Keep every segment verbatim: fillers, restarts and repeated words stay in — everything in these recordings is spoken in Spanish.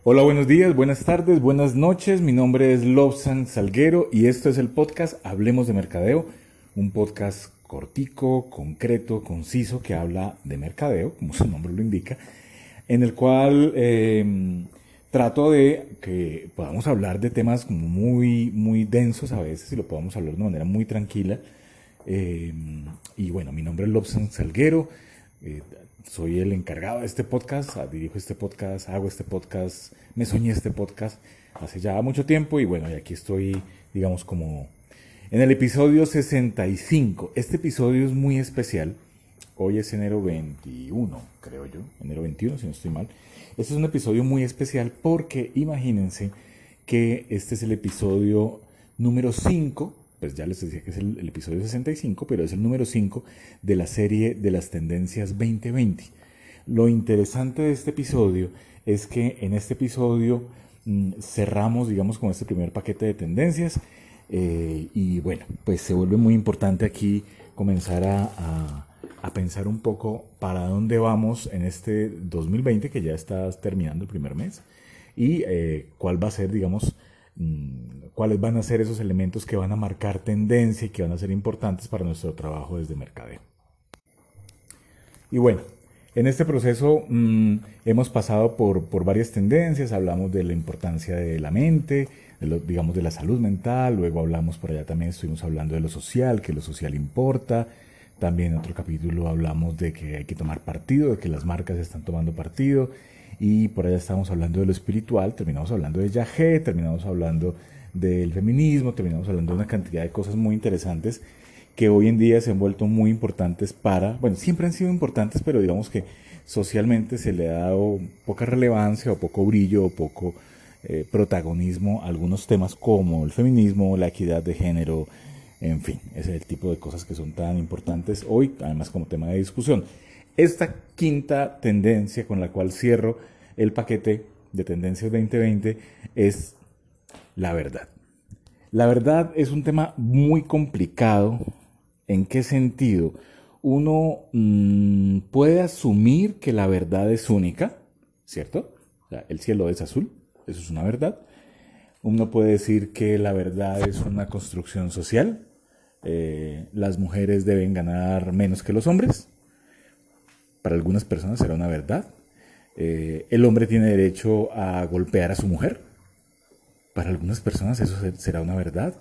Hola, buenos días, buenas tardes, buenas noches. Mi nombre es Lobsan Salguero y esto es el podcast Hablemos de Mercadeo, un podcast cortico, concreto, conciso que habla de mercadeo, como su nombre lo indica, en el cual eh, trato de que podamos hablar de temas como muy, muy densos a veces y lo podamos hablar de manera muy tranquila. Eh, y bueno, mi nombre es Lobsan Salguero. Eh, Soy el encargado de este podcast, ah, dirijo este podcast, hago este podcast, me soñé este podcast hace ya mucho tiempo y bueno, y aquí estoy, digamos, como en el episodio sesenta y cinco. Este episodio es muy especial. Hoy es enero veintiuno, creo yo, enero veintiuno, si no estoy mal. Este es un episodio muy especial porque imagínense que este es el episodio número cinco, pues ya les decía que es el, el episodio sesenta y cinco, pero es el número cinco de la serie de las tendencias veinte veinte. Lo interesante de este episodio es que en este episodio mmm, cerramos, digamos, con este primer paquete de tendencias eh, y bueno, pues se vuelve muy importante aquí comenzar a, a, a pensar un poco para dónde vamos en este dos mil veinte, que ya está terminando el primer mes, y eh, cuál va a ser, digamos, mmm, cuáles van a ser esos elementos que van a marcar tendencia y que van a ser importantes para nuestro trabajo desde mercadeo. Y bueno, en este proceso mmm, hemos pasado por, por varias tendencias, hablamos de la importancia de la mente, de lo, digamos de la salud mental, luego hablamos por allá también, estuvimos hablando de lo social, que lo social importa, también en otro capítulo hablamos de que hay que tomar partido, de que las marcas están tomando partido, y por allá estamos hablando de lo espiritual, terminamos hablando de Yahé, terminamos hablando del feminismo, terminamos hablando de una cantidad de cosas muy interesantes que hoy en día se han vuelto muy importantes para, bueno, siempre han sido importantes, pero digamos que socialmente se le ha dado poca relevancia o poco brillo o poco eh, protagonismo a algunos temas como el feminismo, la equidad de género, en fin, ese es el tipo de cosas que son tan importantes hoy, además como tema de discusión. Esta quinta tendencia con la cual cierro el paquete de tendencias veinte veinte es la verdad. La verdad es un tema muy complicado. ¿En qué sentido? Uno mmm, puede asumir que la verdad es única, ¿cierto? O sea, el cielo es azul, eso es una verdad. Uno puede decir que la verdad es una construcción social. Eh, las mujeres deben ganar menos que los hombres. Para algunas personas será una verdad. Eh, el hombre tiene derecho a golpear a su mujer. Para algunas personas eso será una verdad.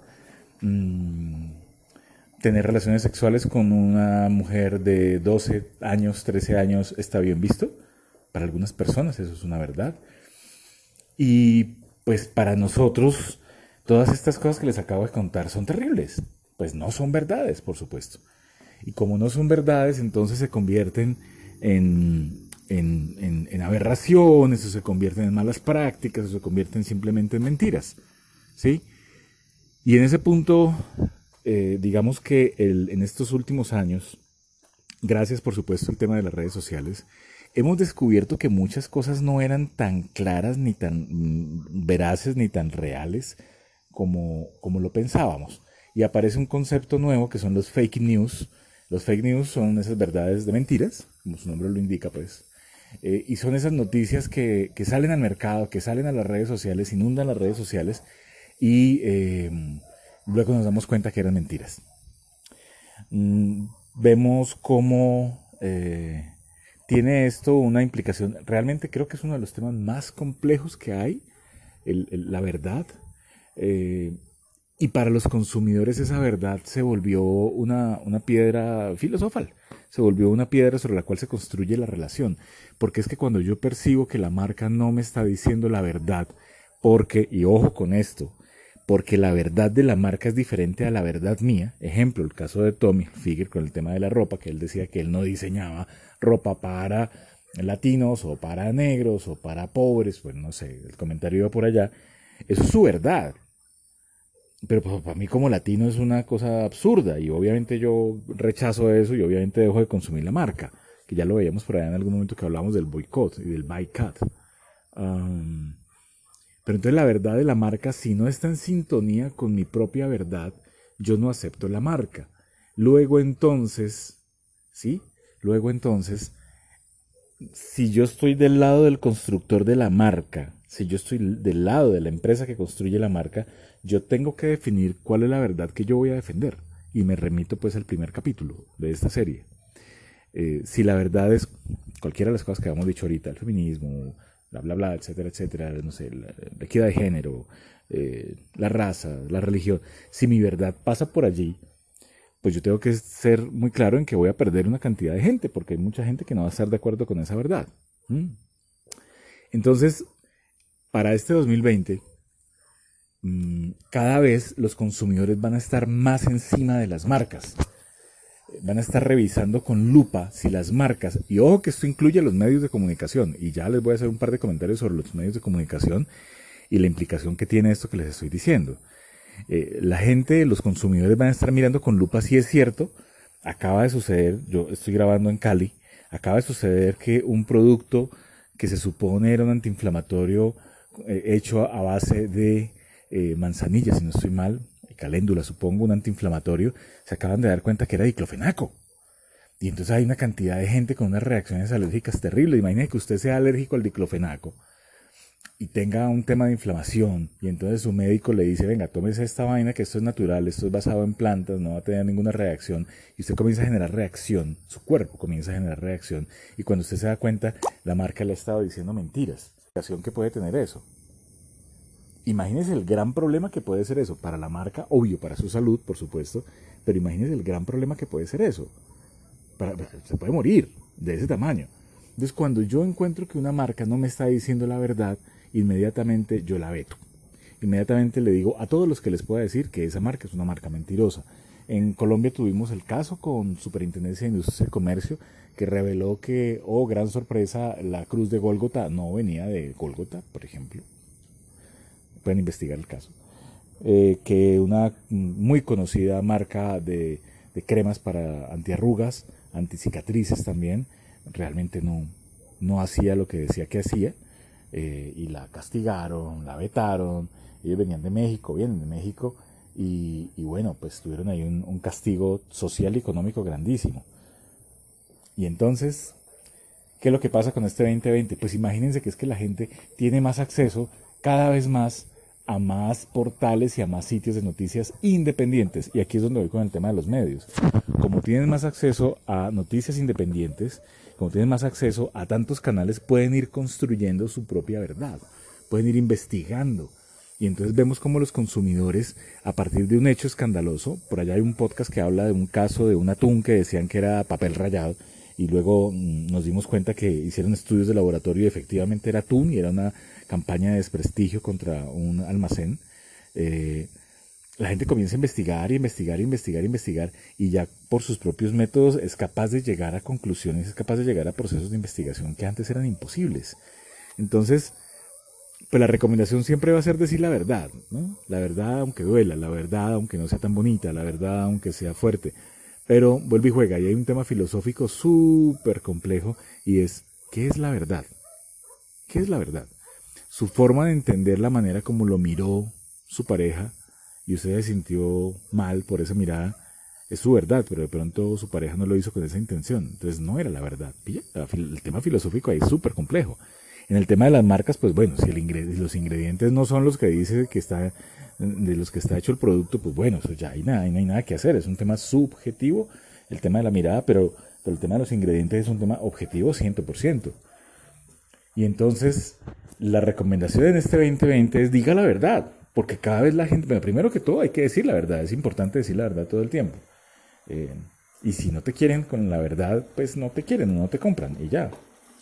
Mm, tener relaciones sexuales con una mujer de doce años, trece años está bien visto. Para algunas personas eso es una verdad. Y pues para nosotros todas estas cosas que les acabo de contar son terribles. Pues no son verdades, por supuesto. Y como no son verdades, entonces se convierten en, en, en, en aberraciones, o se convierten en malas prácticas, o se convierten simplemente en mentiras. ¿Sí? Y en ese punto, eh, digamos que el, en estos últimos años, gracias por supuesto al tema de las redes sociales, hemos descubierto que muchas cosas no eran tan claras, ni tan mm, veraces, ni tan reales como, como lo pensábamos. Y aparece un concepto nuevo que son los fake news. Los fake news son esas verdades de mentiras, como su nombre lo indica, pues. Eh, y son esas noticias que, que salen al mercado, que salen a las redes sociales, inundan las redes sociales y eh, luego nos damos cuenta que eran mentiras. Mm, vemos cómo eh, tiene esto una implicación. Realmente creo que es uno de los temas más complejos que hay, el, el, la verdad. Eh, y para los consumidores esa verdad se volvió una, una piedra filosofal, se volvió una piedra sobre la cual se construye la relación. Porque es que cuando yo percibo que la marca no me está diciendo la verdad, porque, y ojo con esto, porque la verdad de la marca es diferente a la verdad mía. Ejemplo, el caso de Tommy Hilfiger con el tema de la ropa, que él decía que él no diseñaba ropa para latinos o para negros o para pobres, pues no sé, el comentario iba por allá. Eso es su verdad. Pero pues, para mí como latino es una cosa absurda y obviamente yo rechazo eso y obviamente dejo de consumir la marca, que ya lo veíamos por allá en algún momento que hablamos del boicot y del boycott. Um, pero entonces la verdad de la marca, si no está en sintonía con mi propia verdad, yo no acepto la marca. Luego entonces, ¿sí? Luego entonces, si yo estoy del lado del constructor de la marca, si yo estoy del lado de la empresa que construye la marca, yo tengo que definir cuál es la verdad que yo voy a defender. Y me remito pues al primer capítulo de esta serie. Eh, si la verdad es cualquiera de las cosas que hemos dicho ahorita, el feminismo, bla, bla, bla, etcétera, etcétera, no sé, la, la equidad de género, eh, la raza, la religión, si mi verdad pasa por allí, pues yo tengo que ser muy claro en que voy a perder una cantidad de gente, porque hay mucha gente que no va a estar de acuerdo con esa verdad. ¿Mm? Entonces, para este dos mil veinte, mmm, cada vez los consumidores van a estar más encima de las marcas. Van a estar revisando con lupa si las marcas, y ojo que esto incluye los medios de comunicación, y ya les voy a hacer un par de comentarios sobre los medios de comunicación y la implicación que tiene esto que les estoy diciendo. Eh, la gente, los consumidores van a estar mirando con lupa si es cierto. Acaba de suceder, yo estoy grabando en Cali, acaba de suceder que un producto que se supone era un antiinflamatorio eh, hecho a base de eh, manzanilla, si no estoy mal, caléndula, supongo, un antiinflamatorio, se acaban de dar cuenta que era diclofenaco. Y entonces hay una cantidad de gente con unas reacciones alérgicas terribles. Imagine que usted sea alérgico al diclofenaco y tenga un tema de inflamación, y entonces su médico le dice, venga, tómese esta vaina que esto es natural, esto es basado en plantas, no va a tener ninguna reacción, y usted comienza a generar reacción, su cuerpo comienza a generar reacción, y cuando usted se da cuenta, la marca le ha estado diciendo mentiras. La reacción que puede tener eso. Imagínese el gran problema que puede ser eso para la marca, obvio, para su salud, por supuesto, pero imagínese el gran problema que puede ser eso. Para, se puede morir de ese tamaño. Entonces, cuando yo encuentro que una marca no me está diciendo la verdad, inmediatamente yo la veto. Inmediatamente le digo a todos los que les pueda decir que esa marca es una marca mentirosa. En Colombia tuvimos el caso con Superintendencia de Industria y Comercio, que reveló que, oh, gran sorpresa, la cruz de Gólgota no venía de Gólgota, por ejemplo. Pueden investigar el caso, eh, que una muy conocida marca de, de cremas para antiarrugas, anticicatrices también, realmente no, no hacía lo que decía que hacía, eh, y la castigaron, la vetaron. Ellos venían de México, vienen de México, y, y bueno, pues tuvieron ahí un, un castigo social y económico grandísimo. Y entonces, ¿qué es lo que pasa con este veinte veinte? Pues imagínense que es que la gente tiene más acceso cada vez más a más portales y a más sitios de noticias independientes. Y aquí es donde voy con el tema de los medios. Como tienen más acceso a noticias independientes, como tienen más acceso a tantos canales, pueden ir construyendo su propia verdad, pueden ir investigando. Y entonces vemos cómo los consumidores, a partir de un hecho escandaloso, por allá hay un podcast que habla de un caso de un atún que decían que era papel rallado, y luego mmm, nos dimos cuenta que hicieron estudios de laboratorio y efectivamente era atún, y era una campaña de desprestigio contra un almacén. Eh, la gente comienza a investigar y investigar y investigar y investigar, y ya por sus propios métodos es capaz de llegar a conclusiones, es capaz de llegar a procesos de investigación que antes eran imposibles. Entonces, pues la recomendación siempre va a ser decir la verdad, ¿no? La verdad aunque duela, la verdad aunque no sea tan bonita, la verdad aunque sea fuerte. Pero vuelve y juega, y hay un tema filosófico súper complejo, y es, ¿qué es la verdad? ¿Qué es la verdad? Su forma de entender la manera como lo miró su pareja, y usted se sintió mal por esa mirada, es su verdad, pero de pronto su pareja no lo hizo con esa intención, entonces no era la verdad. El tema filosófico ahí es súper complejo. En el tema de las marcas, pues bueno, si el ingred- los ingredientes no son los que dice que está, de los que está hecho el producto, pues bueno, eso ya hay nada, no hay nada que hacer, es un tema subjetivo, el tema de la mirada, pero, pero el tema de los ingredientes es un tema objetivo cien por ciento. Y entonces, la recomendación en este veinte veinte es diga la verdad, porque cada vez la gente, bueno, primero que todo hay que decir la verdad, es importante decir la verdad todo el tiempo. Eh, y si no te quieren con la verdad, pues no te quieren, no te compran, y ya.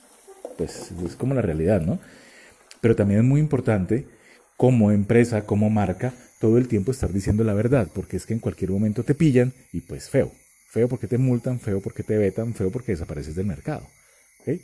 Pues es como la realidad, ¿no? Pero también es muy importante, como empresa, como marca, todo el tiempo estar diciendo la verdad, porque es que en cualquier momento te pillan y pues feo. Feo porque te multan, feo porque te vetan, feo porque desapareces del mercado. ¿Okay?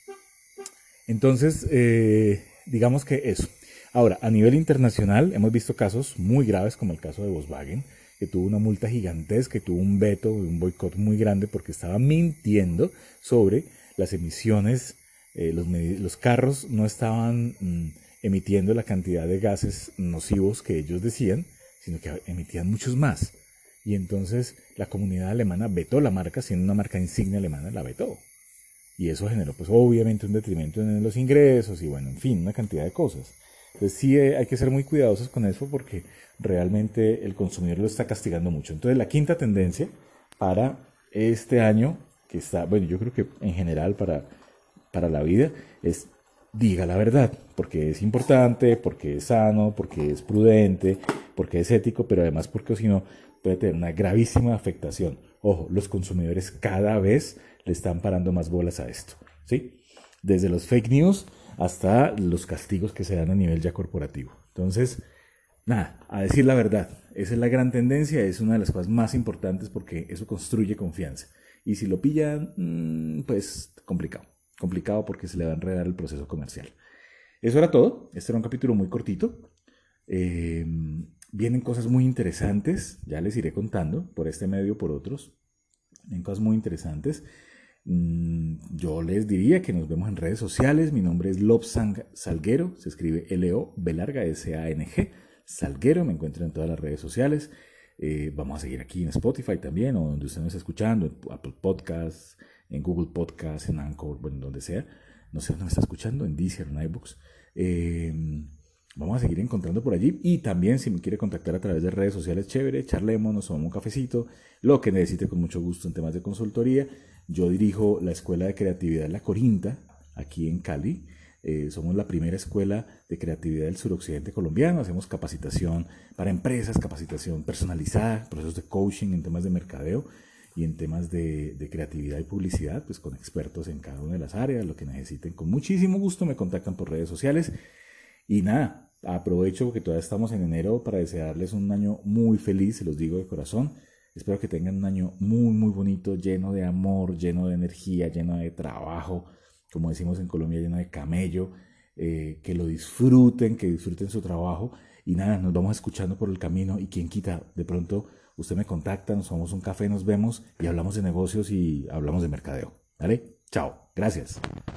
Entonces, eh, digamos que eso. Ahora, a nivel internacional, hemos visto casos muy graves, como el caso de Volkswagen, que tuvo una multa gigantesca, que tuvo un veto, un boicot muy grande, porque estaba mintiendo sobre las emisiones. Eh, los, los carros no estaban mmm, emitiendo la cantidad de gases nocivos que ellos decían, sino que emitían muchos más. Y entonces la comunidad alemana vetó la marca, siendo una marca insignia alemana, la vetó. Y eso generó, pues obviamente, un detrimento en los ingresos y bueno, en fin, una cantidad de cosas. Entonces sí eh, hay que ser muy cuidadosos con eso porque realmente el consumidor lo está castigando mucho. Entonces la quinta tendencia para este año, que está, bueno, yo creo que en general para, para la vida, es diga la verdad, porque es importante, porque es sano, porque es prudente, porque es ético, pero además porque si no puede tener una gravísima afectación. Ojo, los consumidores cada vez le están parando más bolas a esto, ¿sí? Desde los fake news hasta los castigos que se dan a nivel ya corporativo. Entonces, nada, a decir la verdad, esa es la gran tendencia, es una de las cosas más importantes porque eso construye confianza. Y si lo pillan, mmm, pues complicado, complicado porque se le va a enredar el proceso comercial. Eso era todo, este era un capítulo muy cortito. Eh, Vienen cosas muy interesantes, ya les iré contando por este medio o por otros. Vienen cosas muy interesantes. Yo les diría que nos vemos en redes sociales. Mi nombre es Lobsang Salguero, se escribe L O B larga S A N G, Salguero, me encuentran en todas las redes sociales. Eh, vamos a seguir aquí en Spotify también, o donde usted nos está escuchando, en Apple Podcasts, en Google Podcasts, en Anchor, bueno, donde sea. No sé dónde me está escuchando, en Deezer, en iBooks. Eh, vamos a seguir encontrando por allí. Y también, si me quiere contactar a través de redes sociales, chévere, charlemos, nos tomamos un cafecito, lo que necesite con mucho gusto en temas de consultoría. Yo dirijo la Escuela de Creatividad La Corinta, aquí en Cali. Eh, somos la primera escuela de creatividad del suroccidente colombiano. Hacemos capacitación para empresas, capacitación personalizada, procesos de coaching en temas de mercadeo y en temas de, de creatividad y publicidad, pues con expertos en cada una de las áreas, lo que necesiten. Con muchísimo gusto me contactan por redes sociales. Y nada, aprovecho porque todavía estamos en enero para desearles un año muy feliz, se los digo de corazón. Espero que tengan un año muy, muy bonito, lleno de amor, lleno de energía, lleno de trabajo, como decimos en Colombia, lleno de camello, eh, que lo disfruten, que disfruten su trabajo. Y nada, nos vamos escuchando por el camino y quien quita, de pronto usted me contacta, nos tomamos un café, nos vemos y hablamos de negocios y hablamos de mercadeo. ¿Vale? Chao, gracias.